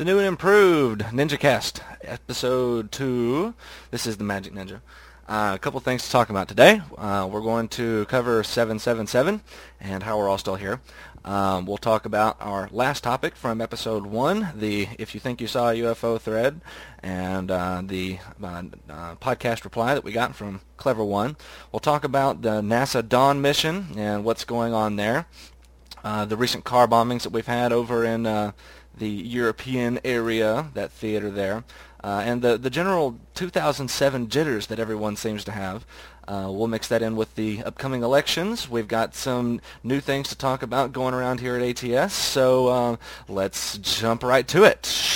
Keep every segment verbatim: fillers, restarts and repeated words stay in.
The new and improved NinjaCast, episode two. This is the Magic Ninja. Uh, a couple things to talk about today. Uh, we're going to cover seven seven seven and how we're all still here. Um, we'll talk about our last topic from episode one, the If You Think You Saw a U F O thread, and uh, the uh, uh, podcast reply that we got from Clever One. We'll talk about the NASA Dawn mission and what's going on there. Uh, the recent car bombings that we've had over in uh, the European area, that theater there, uh, and the, the general two thousand seven jitters that everyone seems to have. Uh, we'll mix that in with the upcoming elections. We've got some new things to talk about going around here at A T S, so uh, let's jump right to it.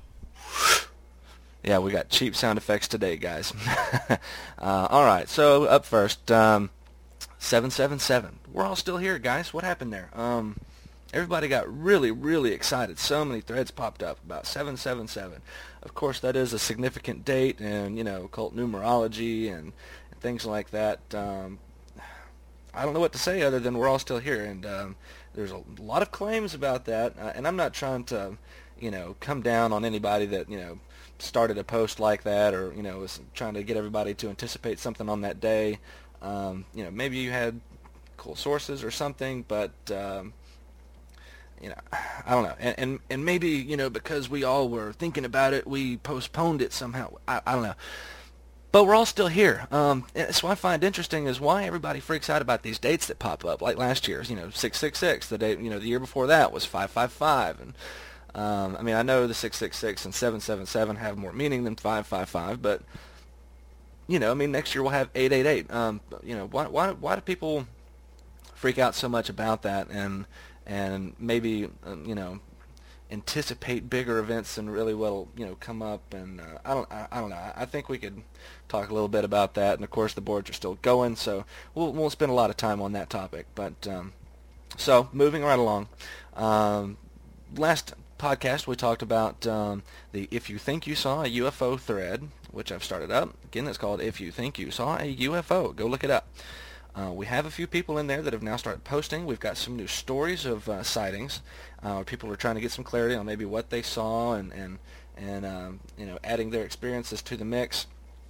Yeah, we got cheap sound effects today, guys. uh, all right, so up first, um, seven seven seven. We're all still here, guys. What happened there? Um, everybody got really, really excited. So many threads popped up about seven seven seven. Of course, that is a significant date, and you know, occult numerology and, and things like that. Um, I don't know what to say other than we're all still here, and um, there's a lot of claims about that. Uh, and I'm not trying to, you know, come down on anybody that you know started a post like that, or you know, was trying to get everybody to anticipate something on that day. Um, you know, maybe you had cool sources or something, but um, you know, I don't know. And, and and maybe you know because we all were thinking about it, we postponed it somehow. I, I don't know. But we're all still here. Um, and so what I find interesting is why everybody freaks out about these dates that pop up. Like last year's, you know, six six six. The date, you know, the year before that was five five five. And um, I mean, I know the six six six and seven seven seven have more meaning than five five five, but you know, I mean, next year we'll have eight eight eight. Um, you know, why why why do people freak out so much about that, and and maybe um, you know anticipate bigger events than really will you know come up? And uh, I don't I, I don't know. I think we could talk a little bit about that. And of course, the boards are still going, so we'll we'll spend a lot of time on that topic. But um, so moving right along, um, last podcast we talked about um, the If You Think You Saw a U F O thread, which I've started up. Again, it's called If You Think You Saw a U F O. Go look it up. Uh, we have a few people in there that have now started posting. We've got some new stories of uh, sightings. Uh, people are trying to get some clarity on maybe what they saw and and and um, you know adding their experiences to the mix.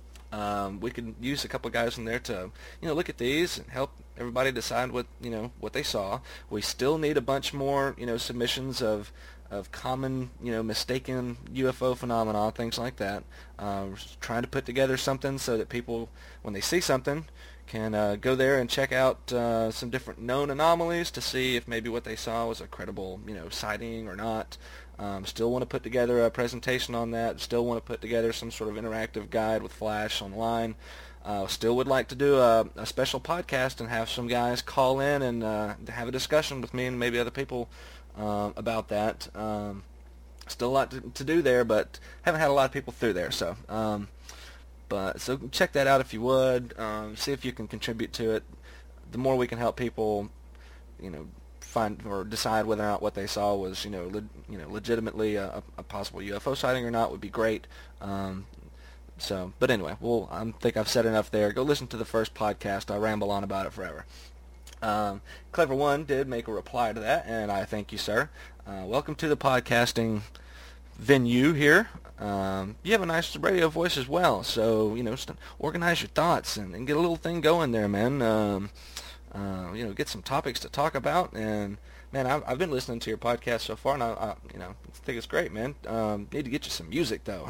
Um, we could use a couple guys in there to you know look at these and help everybody decide what you know what they saw. We still need a bunch more you know submissions of of common, you know, mistaken U F O phenomena, things like that. Uh, we're trying to put together something so that people, when they see something, can uh, go there and check out uh, some different known anomalies to see if maybe what they saw was a credible, you know, sighting or not. Um, still want to put together a presentation on that. Still want to put together some sort of interactive guide with Flash online. Uh, still would like to do a, a special podcast and have some guys call in and uh, have a discussion with me and maybe other people Um, about that. Um, still a lot to, to do there, but haven't had a lot of people through there. So, um, but so check that out if you would. Um, see if you can contribute to it. The more we can help people, you know, find or decide whether or not what they saw was, you know, le- you know, legitimately a, a possible U F O sighting or not would be great. Um, so, but anyway, well, I think I've said enough there. Go listen to the first podcast. I ramble on about it forever. Um, Clever One did make a reply to that, and I thank you, sir. Uh, welcome to the podcasting venue here. Um, you have a nice radio voice as well, so you know, st- organize your thoughts and, and get a little thing going there, man. Um, uh, you know, get some topics to talk about, and man, I've, I've been listening to your podcast so far, and I, I you know, I think it's great, man. Um, need to get you some music though.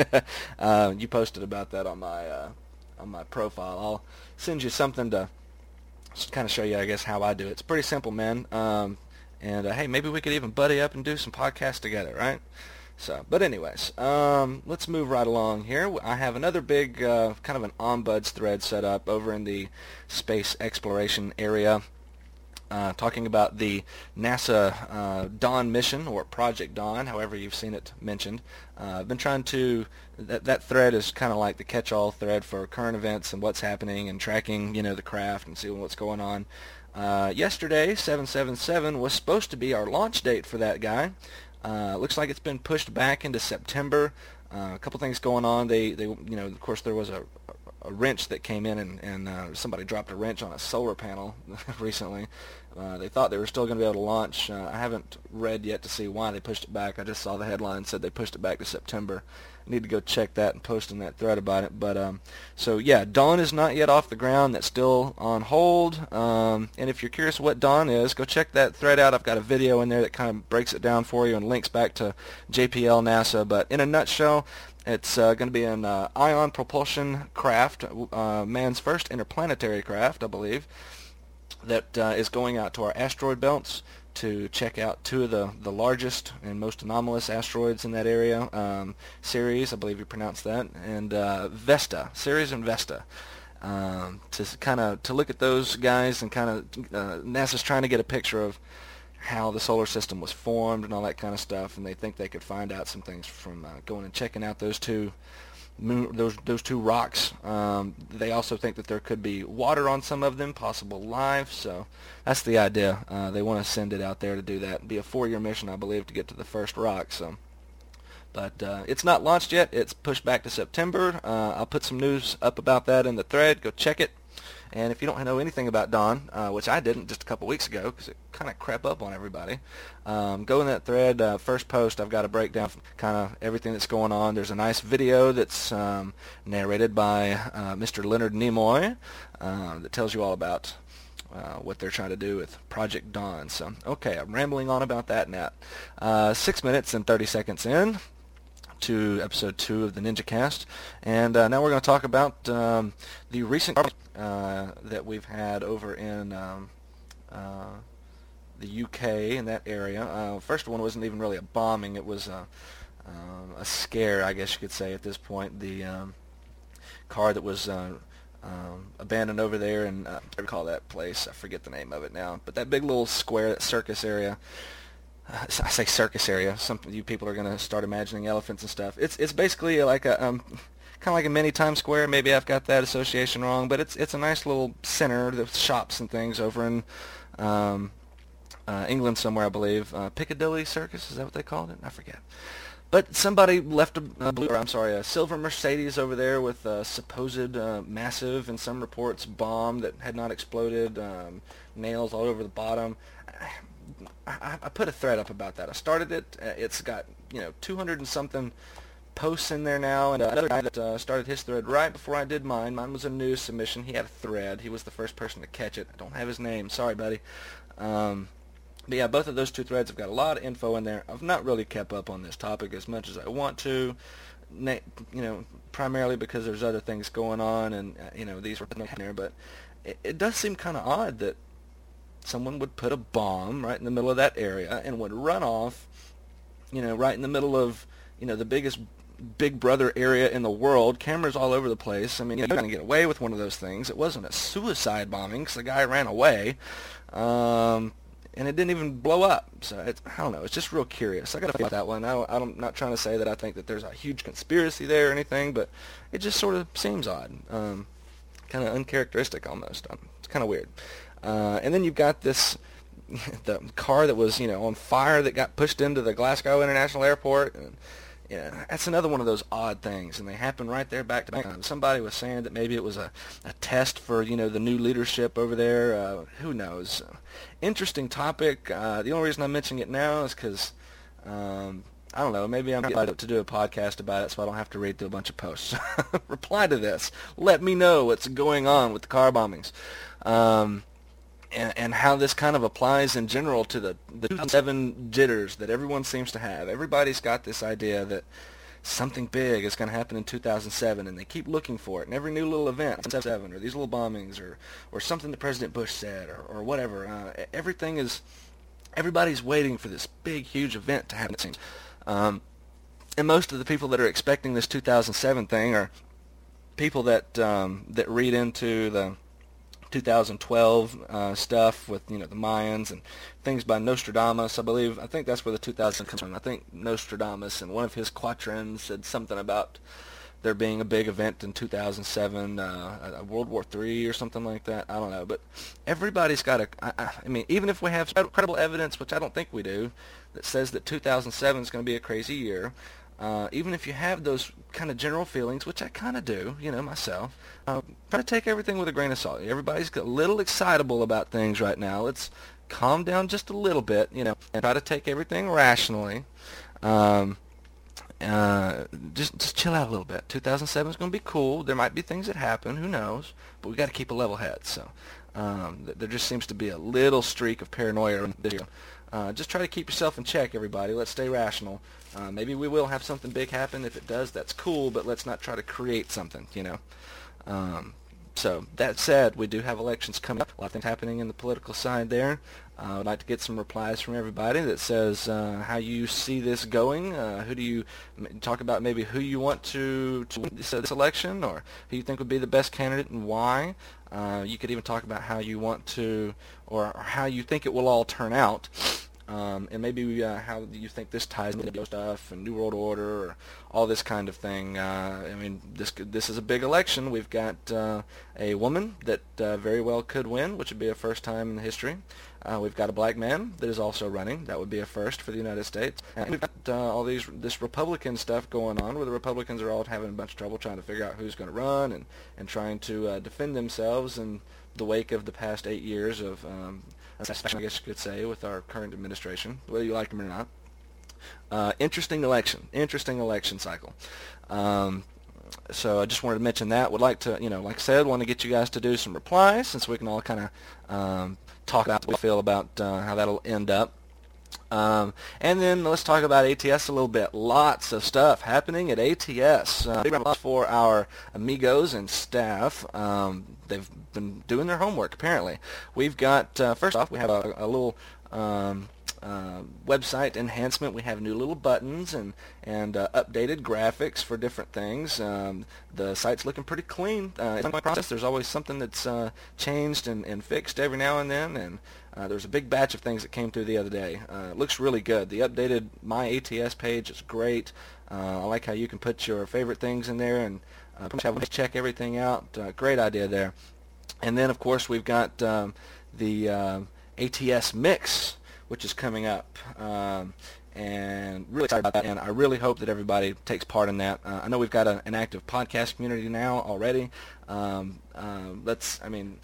uh, you posted about that on my uh, on my profile. I'll send you something to just kind of show you, I guess, how I do it. It's pretty simple, man. Um, and uh, hey, maybe we could even buddy up and do some podcasts together, right? So, but anyways, um, let's move right along here. I have another big, uh, kind of an ombuds thread set up over in the space exploration area, uh, talking about the NASA uh, Dawn mission, or Project Dawn, however you've seen it mentioned. Uh, I've been trying to, that, that thread is kind of like the catch-all thread for current events and what's happening and tracking, you know, the craft and seeing what's going on. Uh, yesterday, seven seven seven was supposed to be our launch date for that guy. Uh, looks like it's been pushed back into September. Uh, a couple things going on. They, they, you know, of course, there was a, a wrench that came in, and, and uh, somebody dropped a wrench on a solar panel recently. Uh, they thought they were still going to be able to launch. Uh, I haven't read yet to see why they pushed it back. I just saw the headline said they pushed it back to September. I need to go check that and post in that thread about it. But um, so yeah, Dawn is not yet off the ground. That's still on hold. Um, and if you're curious what Dawn is, go check that thread out. I've got a video in there that kind of breaks it down for you and links back to J P L NASA. But in a nutshell, it's uh, going to be an uh, ion propulsion craft, uh, man's first interplanetary craft, I believe, that uh, is going out to our asteroid belts to check out two of the, the largest and most anomalous asteroids in that area, um, Ceres, I believe you pronounce that, and uh, Vesta, Ceres and Vesta. Um, to kind of to look at those guys and kind of uh, NASA's trying to get a picture of how the solar system was formed and all that kind of stuff, and they think they could find out some things from uh, going and checking out those two moon, those those two rocks. Um, they also think that there could be water on some of them, possible life. So that's the idea. Uh, they want to send it out there to do that. It'd be a four-year mission, I believe, to get to the first rock. So, but uh, it's not launched yet. It's pushed back to September. Uh, I'll put some news up about that in the thread. Go check it. And if you don't know anything about Dawn, uh, which I didn't just a couple weeks ago because it kind of crept up on everybody, um, go in that thread. Uh, first post, I've got a breakdown of kind of everything that's going on. There's a nice video that's um, narrated by uh, Mister Leonard Nimoy uh, that tells you all about uh, what they're trying to do with Project Dawn. So, okay, I'm rambling on about that now. Uh, six minutes and thirty seconds in to episode two of the NinjaCast, and uh, now we're going to talk about um, the recent uh, that we've had over in um, uh, the U K, in that area. Uh, first one wasn't even really a bombing, it was a, um, a scare, I guess you could say at this point. The um, car that was uh, um, abandoned over there, and uh, I recall that place, I forget the name of it now, but that big little square, that circus area. I say circus area. Some of you people are going to start imagining elephants and stuff. It's it's basically like a um, kind of like a mini Times Square. Maybe I've got that association wrong, but it's it's a nice little center with shops and things over in um, uh, England somewhere, I believe. Uh, Piccadilly Circus, is that what they called it? I forget. But somebody left a, a blue, or I'm sorry, a silver Mercedes over there with a supposed uh, massive, in some reports, bomb that had not exploded. Um, nails all over the bottom. I, I put a thread up about that. I started it. Uh, it's got, you know, two hundred and something posts in there now, and uh, another guy that uh, started his thread right before I did mine. Mine was a news submission. He had a thread. He was the first person to catch it. I don't have his name. Sorry, buddy. Um, but yeah, both of those two threads have got a lot of info in there. I've not really kept up on this topic as much as I want to, na- you know, primarily because there's other things going on, and, uh, you know, these were in there, but it, it does seem kind of odd that someone would put a bomb right in the middle of that area and would run off, you know, right in the middle of, you know, the biggest Big Brother area in the world, cameras all over the place. I mean, you're going to get away with one of those things. It wasn't a suicide bombing because the guy ran away, um, and it didn't even blow up. So, it's, I don't know. It's just real curious. I got to feel that one. I don't, I'm not trying to say that I think that there's a huge conspiracy there or anything, but it just sort of seems odd, um, kind of uncharacteristic almost. Um, it's kind of weird. Uh, and then you've got this, the car that was, you know, on fire that got pushed into the Glasgow International Airport. And, yeah, that's another one of those odd things, and they happen right there back to back. Uh, somebody was saying that maybe it was a, a test for, you know, the new leadership over there. Uh, who knows? Uh, interesting topic. Uh, the only reason I'm mentioning it now is because, um, I don't know, maybe I'm going to do a podcast about it so I don't have to read through a bunch of posts. Reply to this. Let me know what's going on with the car bombings. Um... And, and how this kind of applies in general to the, the two thousand seven jitters that everyone seems to have. Everybody's got this idea that something big is going to happen in two thousand seven, and they keep looking for it. And every new little event, seven, or these little bombings, or, or something that President Bush said, or, or whatever, uh, everything is, everybody's waiting for this big, huge event to happen, it seems. Um, and most of the people that are expecting this two thousand seven thing are people that um, that read into the two thousand twelve uh, stuff with, you know, the Mayans and things by Nostradamus. I believe, I think that's where the two thousand comes from. I think Nostradamus in one of his quatrains said something about there being a big event in two thousand seven, uh, a World War Three or something like that. I don't know, but everybody's got a. I, I mean, even if we have credible evidence, which I don't think we do, that says that two thousand seven is going to be a crazy year. Uh, even if you have those kind of general feelings, which I kind of do, you know, myself, uh, try to take everything with a grain of salt. Everybody's a little excitable about things right now. Let's calm down just a little bit, you know, and try to take everything rationally. Um, uh, just just chill out a little bit. two thousand seven is going to be cool. There might be things that happen, who knows, but we got to keep a level head. So um, th- there just seems to be a little streak of paranoia this year. Uh, just try to keep yourself in check, everybody. Let's stay rational. Uh, maybe we will have something big happen. If it does, that's cool, but let's not try to create something, you know. Um, so that said, we do have elections coming up. A lot of things happening in the political side there. Uh, I'd like to get some replies from everybody that says uh, how you see this going. Uh, who do you m- talk about? Maybe who you want to, to win this, uh, this election, or who you think would be the best candidate and why. Uh, you could even talk about how you want to, or, or how you think it will all turn out. Um, and maybe uh, how you think this ties into stuff and New World Order or all this kind of thing. Uh, I mean, this this is a big election. We've got uh, a woman that uh, very well could win, which would be a first time in history. Uh, we've got a black man that is also running. That would be a first for the United States. And we've got uh, all these this Republican stuff going on, where the Republicans are all having a bunch of trouble trying to figure out who's going to run and and trying to uh, defend themselves in the wake of the past eight years of um, I guess you could say, with our current administration, whether you like them or not. Uh, interesting election, interesting election cycle. Um, so I just wanted to mention that. Would like to, you know, like I said, want to get you guys to do some replies, since we can all kind of um, talk about what we feel about uh, how that'll end up. Um, and then let's talk about A T S a little bit. Lots of stuff happening at A T S. Uh, big round for our amigos and staff. Um, they've been doing their homework, apparently. We've got, uh, first off, we have a, a little um, uh, website enhancement. We have new little buttons and, and uh, updated graphics for different things. Um, the site's looking pretty clean. Uh, in my process, there's always something that's uh, changed and, and fixed every now and then, and Uh, there was a big batch of things that came through the other day. Uh, it looks really good. The updated My A T S page is great. Uh, I like how you can put your favorite things in there and uh, have check everything out. Uh, great idea there. And then, of course, we've got um, the uh, A T S Mix, which is coming up. Um, and really excited about that, and I really hope that everybody takes part in that. Uh, I know we've got a, an active podcast community now already. Um, uh, let's, I mean...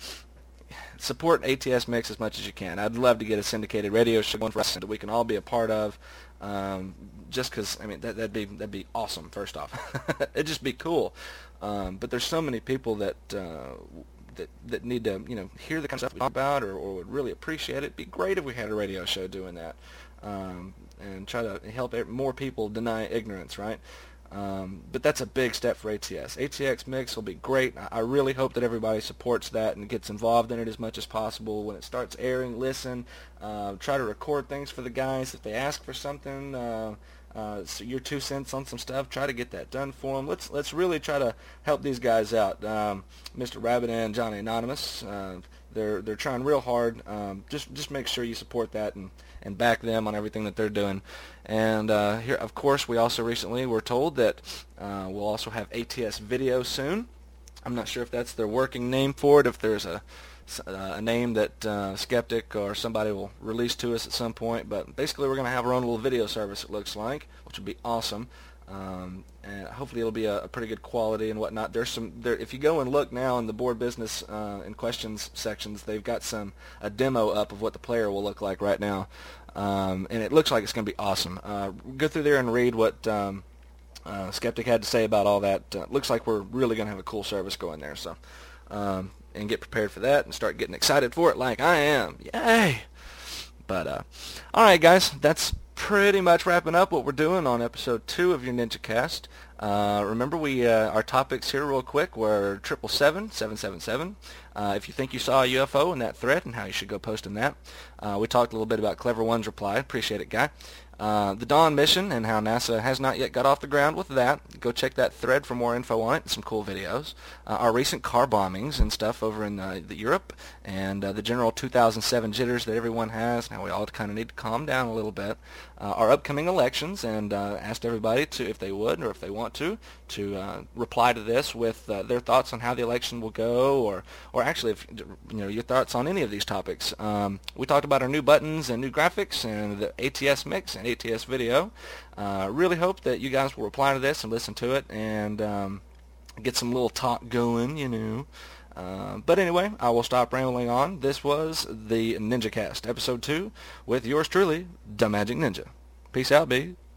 support A T S Mix as much as you can. I'd love to get a syndicated radio show going for us that we can all be a part of. Um, just because, I mean, that, that'd be that'd be awesome. First off, it'd just be cool. Um, but there's so many people that uh, that that need to, you know, hear the kind of stuff we talk about, or, or would really appreciate it. It'd be great if we had a radio show doing that, um, and try to help more people deny ignorance, right? Um, but that's a big step for A T S. A T S Mix will be great. I, I really hope that everybody supports that and gets involved in it as much as possible. When it starts airing, listen. Uh, try to record things for the guys. If they ask for something, uh, uh, so your two cents on some stuff, try to get that done for them. Let's let's really try to help these guys out. Um, Mister Rabbit and Johnny Anonymous, uh, they're they're trying real hard. Um, just just make sure you support that and. and back them on everything that they're doing. And uh, here, of course, we also recently were told that uh, we'll also have A T S Video soon. I'm not sure if that's their working name for it, if there's a, a name that uh, Skeptic or somebody will release to us at some point. But basically, we're going to have our own little video service, it looks like, which would be awesome. Um, and hopefully it'll be a, a pretty good quality and whatnot. There's some there. If you go and look now in the board business uh, and questions sections, they've got some a demo up of what the player will look like right now, um, and it looks like it's going to be awesome. Uh, go through there and read what um, uh, Skeptic had to say about all that. Uh, looks like we're really going to have a cool service going there. So, um, and get prepared for that and start getting excited for it, like I am. Yay! But uh, all right, guys, that's pretty much wrapping up what we're doing on episode two of your Ninja Cast. Uh, remember, we uh, our topics here real quick were triple seven seven seven seven. Uh, if you think you saw a U F O in that thread and how you should go posting that. Uh, we talked a little bit about Clever One's reply. Appreciate it, guy. Uh, the Dawn mission and how NASA has not yet got off the ground with that. Go check that thread for more info on it and some cool videos. Uh, our recent car bombings and stuff over in uh, the Europe, and uh, the general two thousand seven jitters that everyone has. Now we all kind of need to calm down a little bit. Uh, our upcoming elections, and uh, asked everybody to, if they would or if they want to, to uh, reply to this with uh, their thoughts on how the election will go, or or actually, if you know, your thoughts on any of these topics. Um, we talked about our new buttons and new graphics and the A T S Mix and A T S Video. Uh, really hope that you guys will reply to this and listen to it and um, get some little talk going, you know. Uh, but anyway, I will stop rambling on. This was the NinjaCast, Episode two, with yours truly, the Magic Ninja. Peace out, B.